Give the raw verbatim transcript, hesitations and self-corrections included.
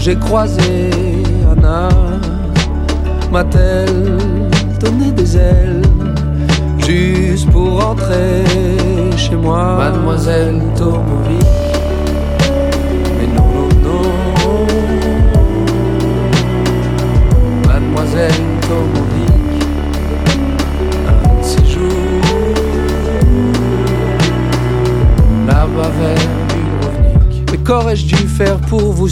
j'ai croisé Anna. M'a-t-elle donné des ailes juste pour rentrer chez moi? Mademoiselle Tomovic. Mais non, non, non. Mademoiselle Tomovic. Un de ces jours là-bas vers Dubrovnik. Mais qu'aurais-je dû faire pour vous